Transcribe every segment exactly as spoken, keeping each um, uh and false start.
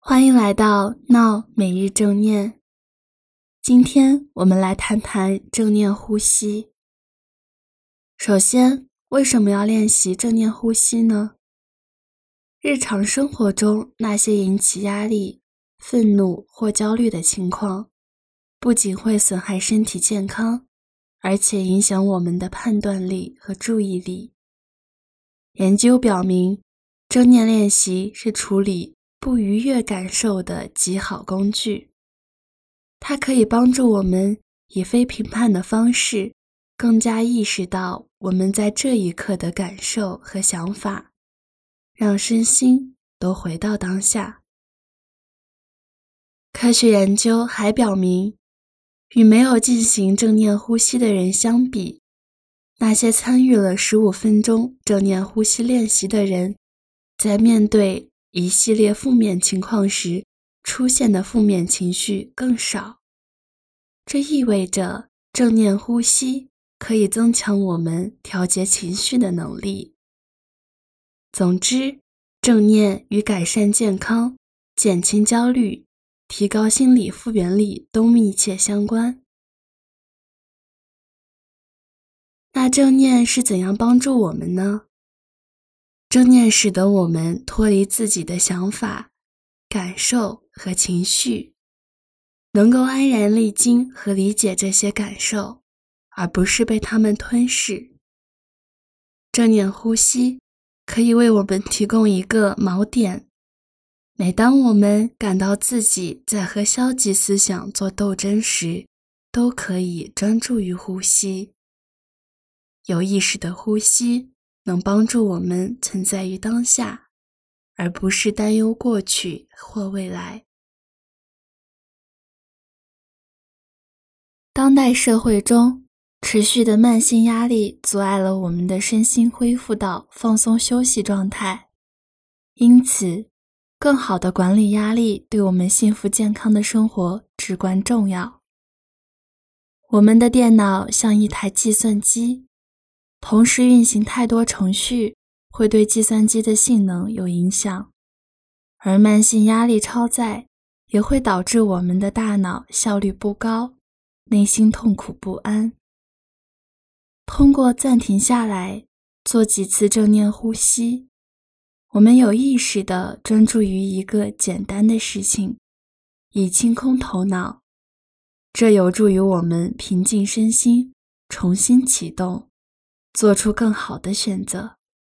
欢迎来到闹每日正念。今天我们来谈谈正念呼吸。首先，为什么要练习正念呼吸呢？日常生活中那些引起压力、愤怒或焦虑的情况，不仅会损害身体健康，而且影响我们的判断力和注意力。研究表明，正念练习是处理不愉悦感受的极好工具。它可以帮助我们以非评判的方式，更加意识到我们在这一刻的感受和想法，让身心都回到当下。科学研究还表明，与没有进行正念呼吸的人相比，那些参与了十五分钟正念呼吸练习的人，在面对一系列负面情况时，出现的负面情绪更少。这意味着正念呼吸可以增强我们调节情绪的能力。总之，正念与改善健康、减轻焦虑、提高心理复原力都密切相关。那正念是怎样帮助我们呢？正念使得我们脱离自己的想法、感受和情绪，能够安然历经和理解这些感受，而不是被它们吞噬。正念呼吸可以为我们提供一个锚点，每当我们感到自己在和消极思想做斗争时，都可以专注于呼吸。有意识的呼吸能帮助我们存在于当下，而不是担忧过去或未来。当代社会中，持续的慢性压力阻碍了我们的身心恢复到放松休息状态。因此，更好地管理压力对我们幸福健康的生活至关重要。我们的电脑像一台计算机，同时运行太多程序会对计算机的性能有影响，而慢性压力超载也会导致我们的大脑效率不高，内心痛苦不安。通过暂停下来，做几次正念呼吸，我们有意识地专注于一个简单的事情，以清空头脑。这有助于我们平静身心，重新启动，做出更好的选择。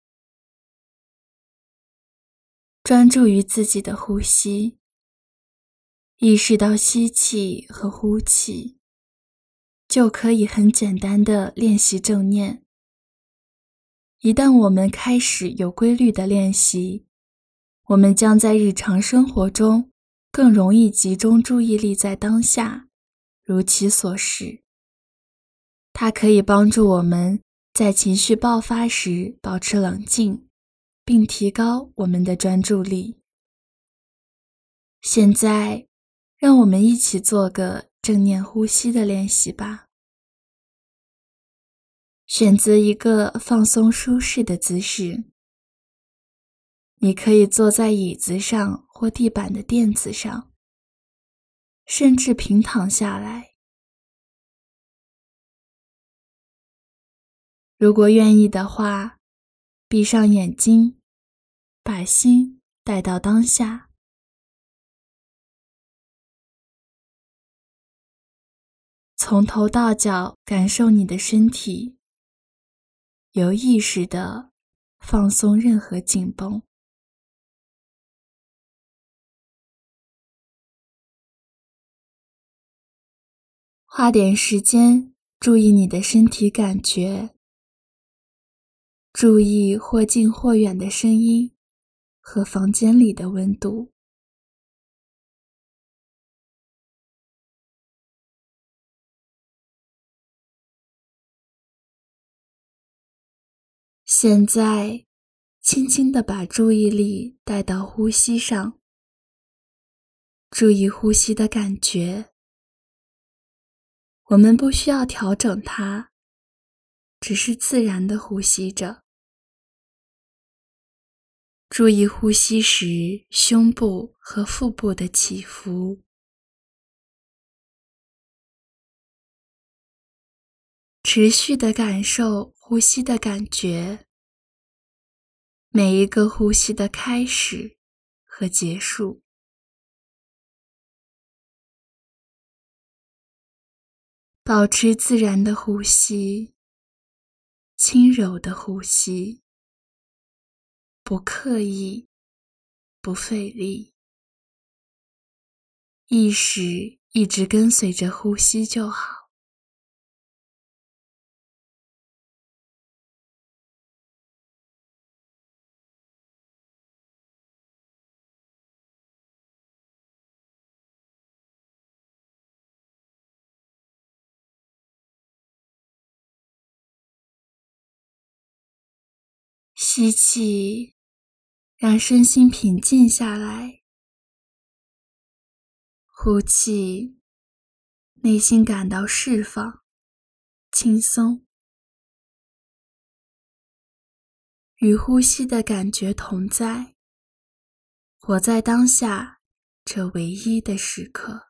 专注于自己的呼吸，意识到吸气和呼气，就可以很简单地练习正念。一旦我们开始有规律的练习，我们将在日常生活中更容易集中注意力在当下，如其所示。它可以帮助我们在情绪爆发时保持冷静，并提高我们的专注力。现在，让我们一起做个正念呼吸的练习吧。选择一个放松舒适的姿势。你可以坐在椅子上或地板的垫子上，甚至平躺下来。如果愿意的话，闭上眼睛，把心带到当下。从头到脚感受你的身体，有意识地放松任何紧绷。花点时间注意你的身体感觉，注意或近或远的声音和房间里的温度。现在，轻轻地把注意力带到呼吸上，注意呼吸的感觉。我们不需要调整它，只是自然地呼吸着。 注意呼吸时胸部和腹部的起伏。持续地感受呼吸的感觉，每一个呼吸的开始和结束。保持自然的呼吸，轻柔的呼吸，不刻意，不费力，意识一直跟随着呼吸就好。吸气，让身心平静下来。呼气，内心感到释放、轻松。与呼吸的感觉同在，活在当下这唯一的时刻。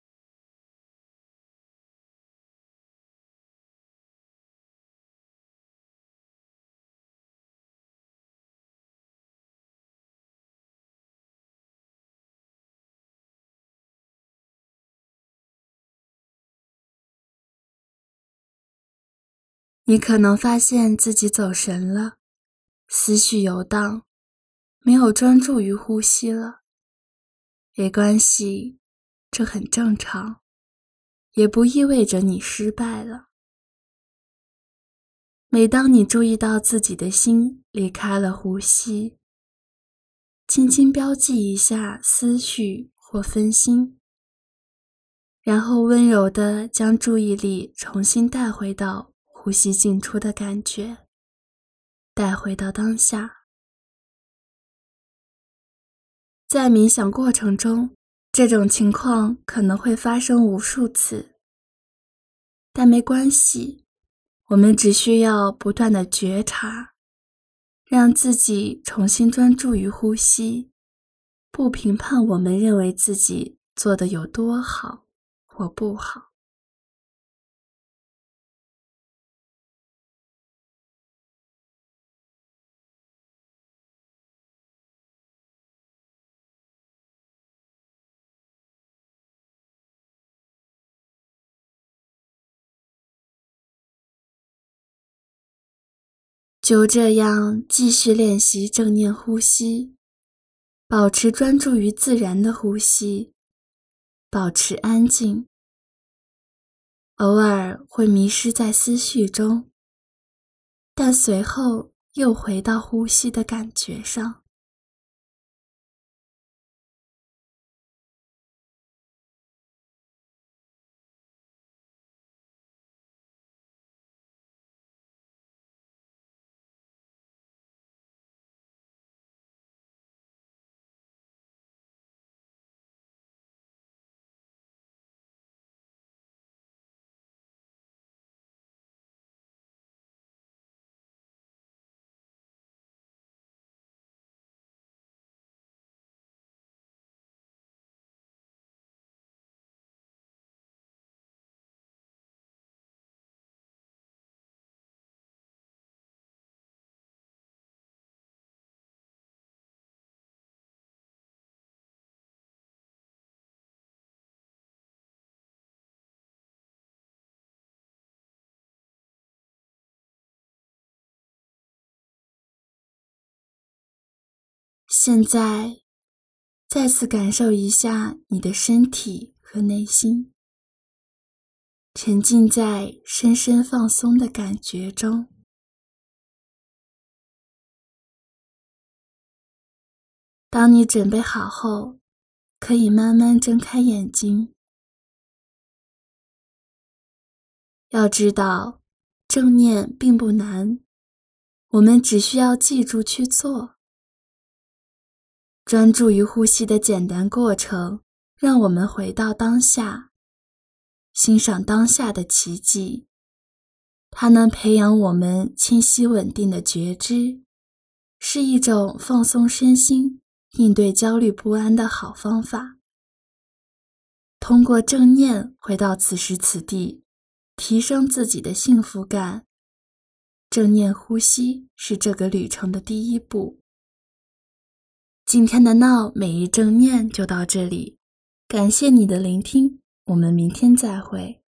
你可能发现自己走神了，思绪游荡，没有专注于呼吸了。没关系，这很正常，也不意味着你失败了。每当你注意到自己的心离开了呼吸，轻轻标记一下思绪或分心，然后温柔地将注意力重新带回到呼吸进出的感觉，带回到当下。在冥想过程中，这种情况可能会发生无数次，但没关系，我们只需要不断的觉察，让自己重新专注于呼吸，不评判我们认为自己做得有多好或不好。就这样继续练习正念呼吸，保持专注于自然的呼吸，保持安静。偶尔会迷失在思绪中，但随后又回到呼吸的感觉上。现在，再次感受一下你的身体和内心，沉浸在深深放松的感觉中。当你准备好后，可以慢慢睁开眼睛。要知道，正念并不难，我们只需要记住去做。专注于呼吸的简单过程，让我们回到当下，欣赏当下的奇迹。它能培养我们清晰稳定的觉知， 是一种放松身心、应对焦虑不安的好方法。通过正念回到此时此地，提升自己的幸福感。正念呼吸是这个旅程的第一步。今天的闹每日正念就到这里，感谢你的聆听，我们明天再会。